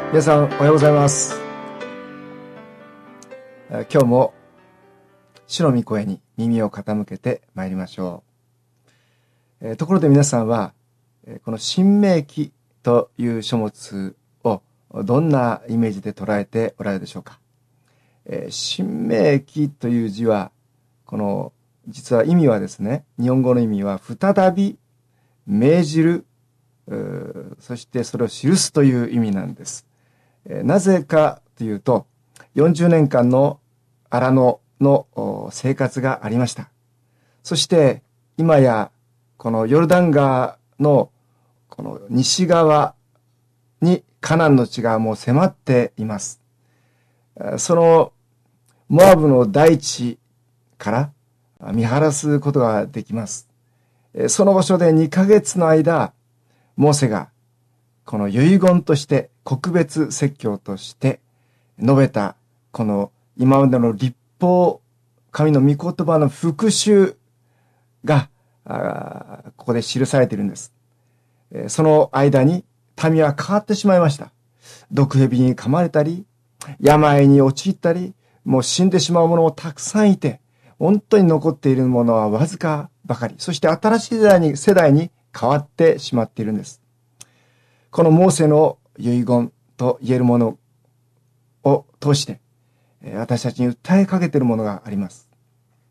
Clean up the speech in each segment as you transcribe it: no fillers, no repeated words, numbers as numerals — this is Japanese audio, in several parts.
皆さんおはようございます。今日も主の御声に耳を傾けてまいりましょう。ところで皆さんはこの新明記という書物をどんなイメージで捉えておられるでしょうか。新明記という字はこの実は意味はですね、日本語の意味は再び命じる、そしてそれを記すという意味なんです。なぜかというと、40年間の荒野の生活がありました。そして今やこのヨルダン川のこの西側にカナンの地がもう迫っています。そのモアブの大地から見晴らすことができます。その場所で2ヶ月の間、モーセがこの遺言として告別説教として述べたこの今までの律法、神の御言葉の復習がここで記されているんです。その間に民は変わってしまいました。毒蛇に噛まれたり、病に陥ったり、もう死んでしまう者もたくさんいて、本当に残っているものはわずかばかり。そして新しい世代に変わってしまっているんです。このモーセの遺言と言えるものを通して私たちに訴えかけているものがあります。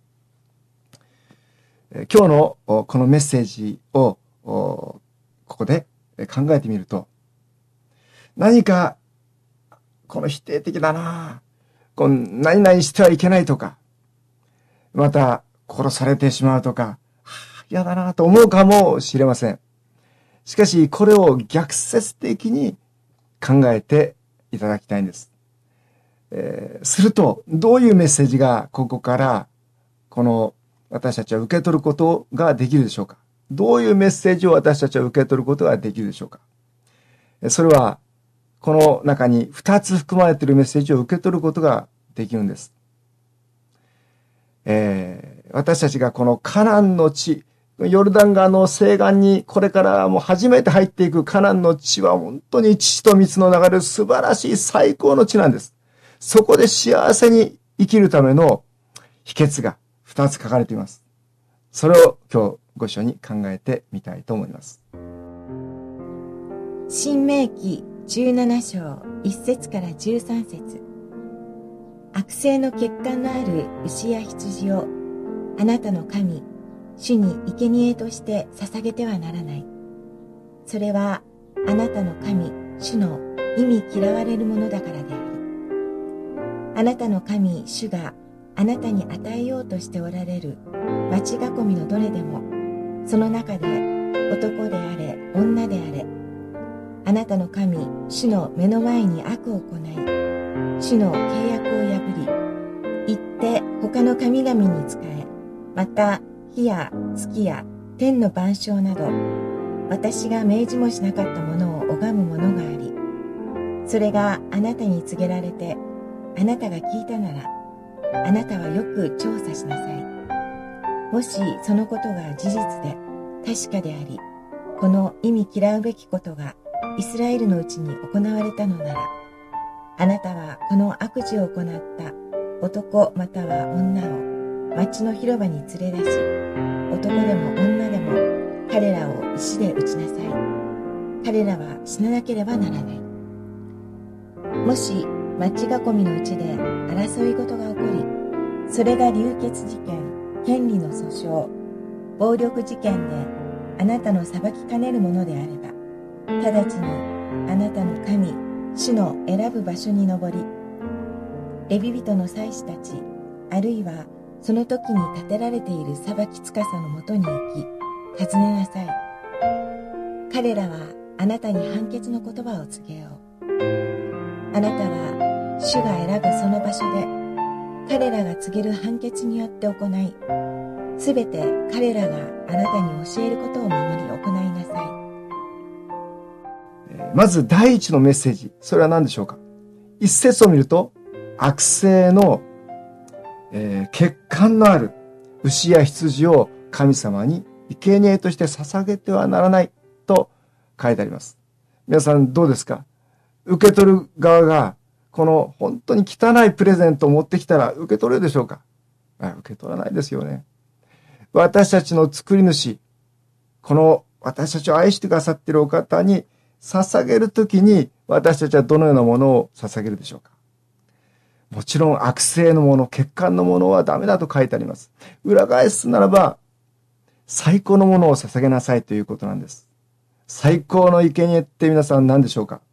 今日のこのメッセージをここで考えてみると、何かこの否定的だな、この何々してはいけないとか、また殺されてしまうとか、嫌だなと思うかもしれません。しかしこれを逆説的に考えていただきたいんです。するとどういうメッセージがここからこの私たちは受け取ることができるでしょうか。どういうメッセージを私たちは受け取ることができるでしょうか。それはこの中に2つ含まれているメッセージを受け取ることができるんです。私たちがこのカナンの地、ヨルダン川の西岸にこれからもう初めて入っていくカナンの地は本当に乳と蜜の流れる素晴らしい最高の地なんです。そこで幸せに生きるための秘訣が2つ書かれています。それを今日ご一緒に考えてみたいと思います。 新明記17章1節から13節。悪性の血管のある牛や羊をあなたの神主に生贄として捧げてはならない。それはあなたの神主の忌み嫌われるものだからである。あなたの神主があなたに与えようとしておられる町囲みのどれでも、その中で男であれ女であれ、あなたの神主の目の前に悪を行い、主の契約を破り、行って他の神々に仕え、また火や月や天の万象など、私が命じもしなかったものを拝むものがあり、それがあなたに告げられて、あなたが聞いたなら、あなたはよく調査しなさい。もしそのことが事実で確かであり、この忌み嫌うべきことがイスラエルのうちに行われたのなら、あなたはこの悪事を行った男または女を町の広場に連れ出し、男でも女でも彼らを石で打ちなさい。彼らは死ななければならない。もし町囲みのうちで争い事が起こり、それが流血事件、権利の訴訟、暴力事件であなたの裁きかねるものであれば、直ちにあなたの神主の選ぶ場所に登り、レビ人の祭司たち、あるいはその時に立てられている裁き司のもとに行き、尋ねなさい。彼らはあなたに判決の言葉を告げよう。あなたは主が選ぶその場所で、彼らが告げる判決によって行い、すべて彼らがあなたに教えることを守り行いなさい。 まず第一のメッセージ、それは何でしょうか。一節を見ると、悪性の、血管のある牛や羊を神様に生贄として捧げてはならないと書いてあります。皆さんどうですか。 受け取る側が、この本当に汚いプレゼントを持ってきたら受け取れるでしょうか？受け取らないですよね。私たちの作り主、この私たちを愛してくださっているお方に捧げるときに、私たちはどのようなものを捧げるでしょうか？もちろん悪性のもの、欠陥のものはダメだと書いてあります。裏返すならば、最高のものを捧げなさいということなんです。最高の生贄って皆さん何でしょうか？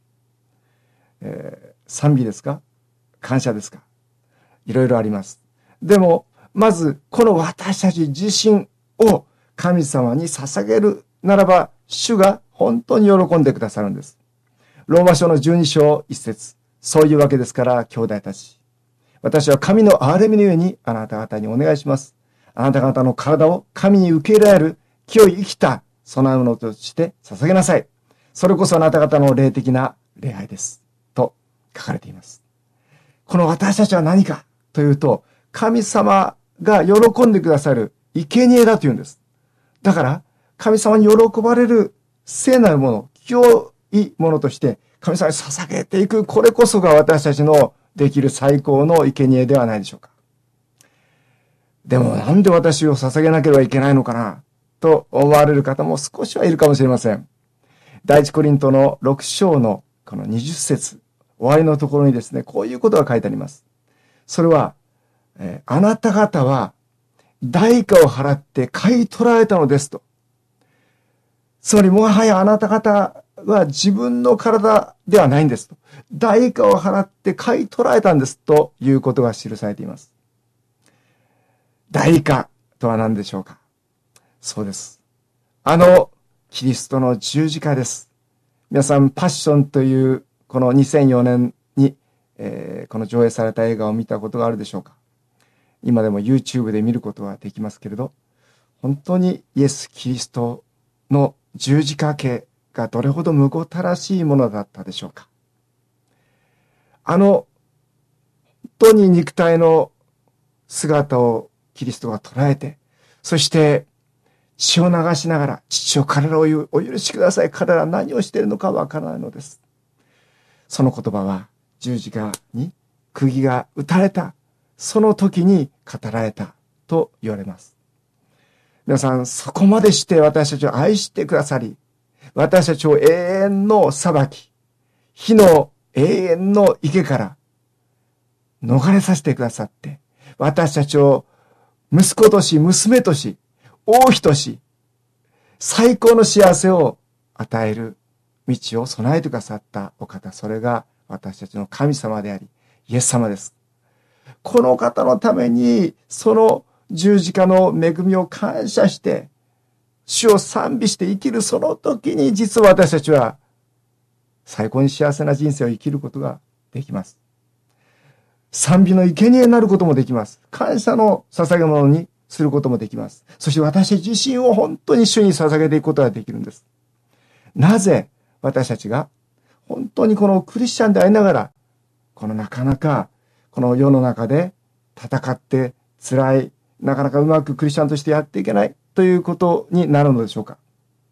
賛美ですか？感謝ですか？いろいろあります。でも、まず、この私たち自身を神様に捧げるならば、主が本当に喜んでくださるんです。ローマ書の12章1節。そういうわけですから、兄弟たち。私は神の憐れみのゆえにあなた方にお願いします。あなた方の体を神に受け入れられる清い生きた備え物として捧げなさい。それこそあなた方の霊的な礼拝です。と書かれています。この私たちは何かというと、神様が喜んでくださる生贄だというんです。だから、神様に喜ばれる聖なるもの、清いものとして神様に捧げていく、これこそが私たちのできる最高の生贄ではないでしょうか。でもなんで私を捧げなければいけないのかなと思われる方も少しはいるかもしれません。第一コリントの6章のこの20節終わりのところにですね、こういうことが書いてあります。それは、あなた方は代価を払って買い取られたのですと。つまりもはやあなた方は自分の体ではないんですと。代価を払って買い取られたんですということが記されています。代価とは何でしょうか？そうです。キリストの十字架です。皆さん、パッションというこの2004年に、この上映された映画を見たことがあるでしょうか？今でも YouTube で見ることはできますけれど、本当にイエス・キリストの十字架刑がどれほどむごたらしいものだったでしょうか？本当に肉体の姿をキリストが捉えて、そして血を流しながら、父を彼らをお許しください。彼らは何をしているのかわからないのです。その言葉は十字架に釘が打たれた、その時に語られたと言われます。皆さん、そこまでして私たちを愛してくださり、私たちを永遠の裁き、火の永遠の池から逃れさせてくださって、私たちを息子とし、娘とし、王妃とし、最高の幸せを与える道を備えてくださったお方、それが私たちの神様であり、イエス様です。この方のために、その十字架の恵みを感謝して、主を賛美して生きるその時に、実は私たちは最高に幸せな人生を生きることができます。賛美の生贄になることもできます。感謝の捧げ物にすることもできます。そして私自身を本当に主に捧げていくことができるんです。なぜ私たちが本当にこのクリスチャンでありながら、このなかなかこの世の中で戦って辛い、なかなかうまくクリスチャンとしてやっていけないということになるのでしょうか。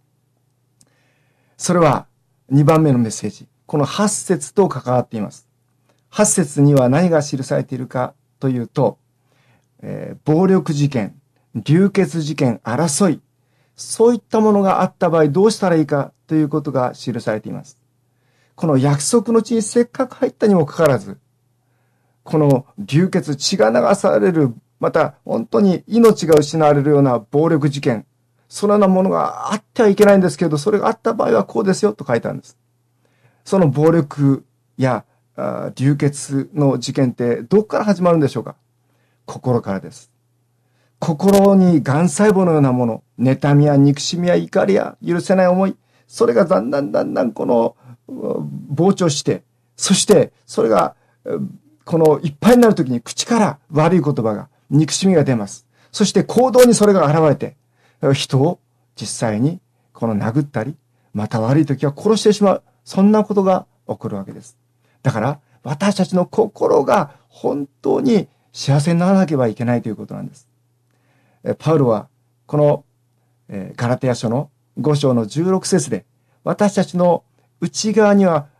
それは2番目のメッセージ。この8節と関わっています。8節には何が記されているかというと、暴力事件、流血事件、争い、そういったものがあった場合どうしたらいいかということが記されています。この約束の地にせっかく入ったにもかかわらず、この流血、血が流される、また本当に命が失われるような暴力事件、そのようなものがあってはいけないんですけれど、それがあった場合はこうですよと書いてあるんです。その暴力や流血の事件ってどこから始まるんでしょうか？心からです。心に癌細胞のようなもの、妬みや憎しみや怒りや許せない思い、それがだんだんこの膨張して、そしてそれがこのいっぱいになるときに口から悪い言葉が、憎しみが出ます。そして行動にそれが現れて、人を実際にこの殴ったり、また悪いときは殺してしまう。そんなことが起こるわけです。だから私たちの心が本当に幸せにならなければいけないということなんです。パウロはこのガラテヤ書の5章の16節で、私たちの内側には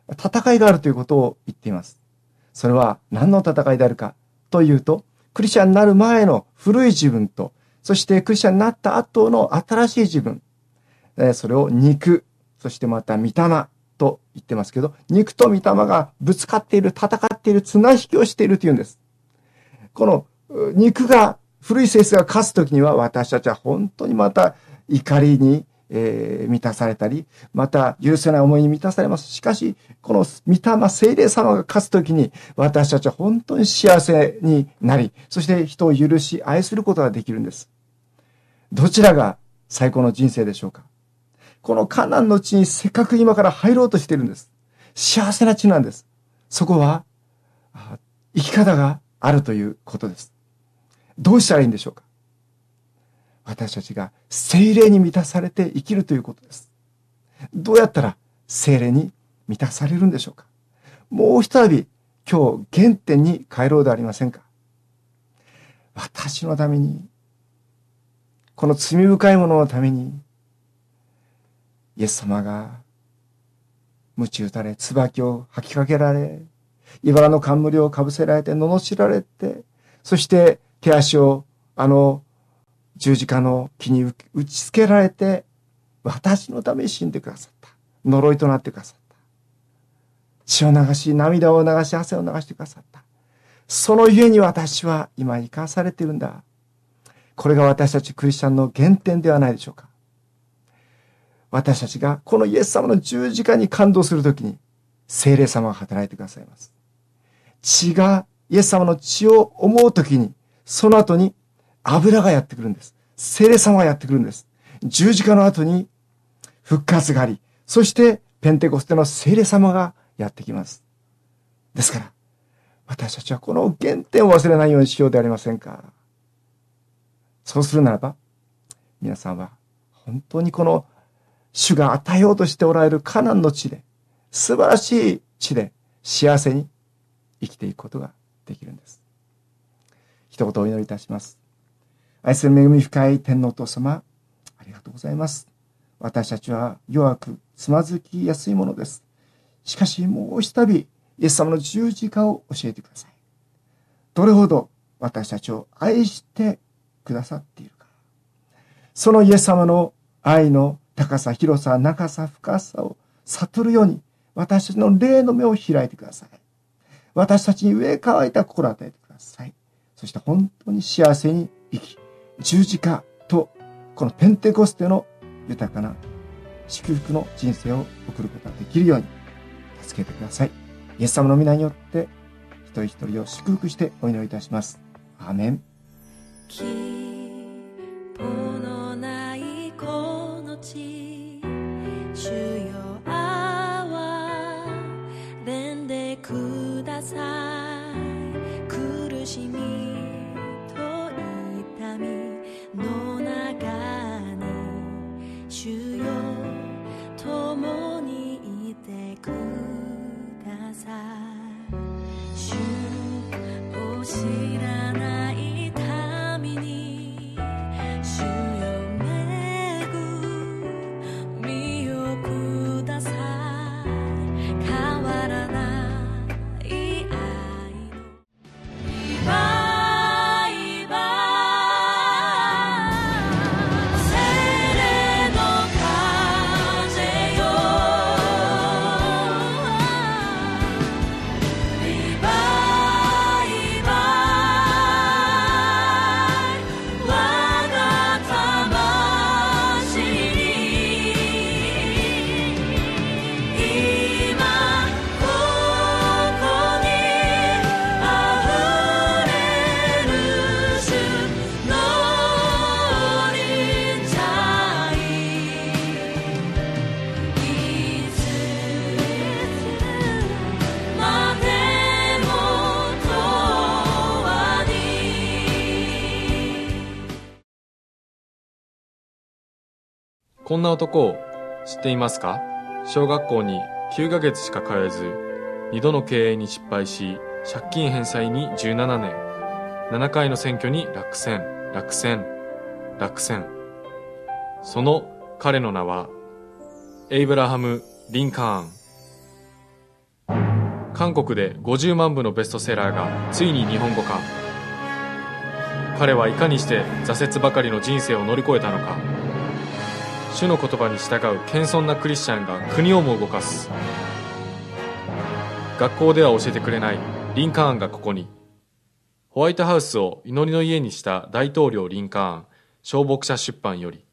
戦いがあるということを言っています。それは何の戦いであるかというと、クリスチャンになる前の古い自分と、そしてクリスチャンになった後の新しい自分、それを肉、そしてまた御霊と言ってますけど、肉と御霊がぶつかっている、戦っている、綱引きをしているというんです。この肉が、古い性質が勝つときには、私たちは本当にまた怒りに、満たされたり、また許せない思いに満たされます。しかし、この御霊、聖霊様が勝つときに、私たちは本当に幸せになり、そして人を許し、愛することができるんです。どちらが最高の人生でしょうか。このカナンの地にせっかく今から入ろうとしているんです。幸せな地なんです。そこは、生き方があるということです。どうしたらいいんでしょうか。私たちが聖霊に満たされて生きるということです。どうやったら聖霊に満たされるんでしょうか。もう一度今日原点に帰ろうではありませんか。私のために、この罪深いもののために、イエス様が鞭打たれ、椿を吐きかけられ、茨の冠をかぶせられて、罵られて、そして手足を十字架の木に打ち付けられて、私のために死んでくださった。呪いとなってくださった。血を流し、涙を流し、汗を流してくださった。そのゆえに私は今生かされているんだ。これが私たちクリスチャンの原点ではないでしょうか。私たちがこのイエス様の十字架に感動するときに、聖霊様が働いてくださいます。イエス様の血を思うときに、その後に油がやってくるんです。聖霊様がやってくるんです。十字架の後に復活があり、そしてペンテコステの聖霊様がやってきます。ですから、私たちはこの原点を忘れないようにしようではありませんか。そうするならば、皆さんは本当にこの主が与えようとしておられるカナンの地で、素晴らしい地で幸せに生きていくことができるんです。一言お祈りいたします。愛する恵み深い天のお父様、ありがとうございます。私たちは弱くつまずきやすいものです。しかしもう一度イエス様の十字架を教えてください。どれほど私たちを愛してくださっているか。そのイエス様の愛の高さ、広さ、長さ、深さを悟るように私たちの霊の目を開いてください。私たちに上乾いた心を与えてください。そして本当に幸せに生き、十字架とこのペンテコステの豊かな祝福の人生を送ることができるように助けてください。イエス様の皆によって一人一人を祝福してお祈りいたします。アーメン。 希望のないこの地、主よ憐れんでください。苦しみと痛みの中に主よ共にいてください。主を知らない民に主よ恵みをください。変わらない愛のリバイバル、聖霊の風よ、リバイバル、我が魂に今ここにあふれる主の臨在、いつまでも永遠に。 こんな男を知っていますか？小学校に9ヶ月しか通えず、2度の経営に失敗し、借金返済に17年、7回の選挙に落選。その彼の名は、エイブラハム・リンカーン。 韓国で50万部のベストセラーがついに日本語化。彼はいかにして挫折ばかりの人生を乗り越えたのか。主の言葉に従う謙遜なクリスチャンが国をも動かす。学校では教えてくれないリンカーンがここに。ホワイトハウスを祈りの家にした大統領リンカーン、小牧者出版より。